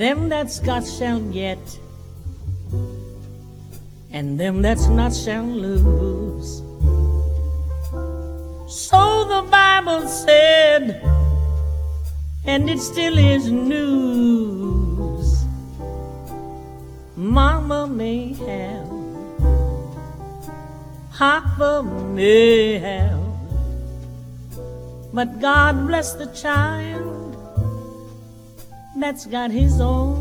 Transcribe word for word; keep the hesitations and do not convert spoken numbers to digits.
Them that's got shall get, and them that's not shall lose. So the Bible said, and it still is news. Mama may have, Papa may have, but God bless the child that's got his own